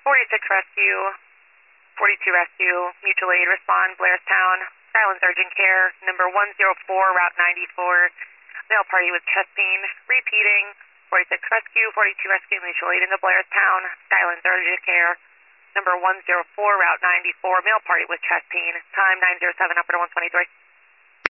46 Rescue, 42 Rescue, Mutual Aid, respond, Blairstown, Silence Urgent Care, number 104, Route 94, male party with chest pain, repeating, 46 Rescue, 42 Rescue, Mutual Aid into Blairstown, Silence Urgent Care, number 104, Route 94, male party with chest pain, time 907, upper to 123.